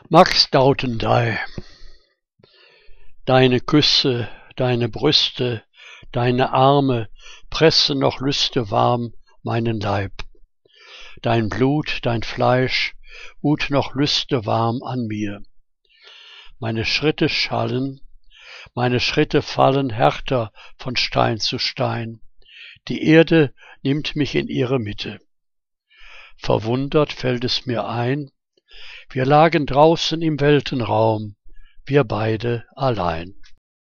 Max Dautendey. Deine Küsse, deine Brüste, deine Arme pressen noch lüstewarm meinen Leib. Dein Blut, dein Fleisch ruht noch lüstewarm an mir. Meine Schritte schallen, meine Schritte fallen härter von Stein zu Stein. Die Erde nimmt mich in ihre Mitte. Verwundert fällt es mir ein, wir lagen draußen im Weltenraum, wir beide allein.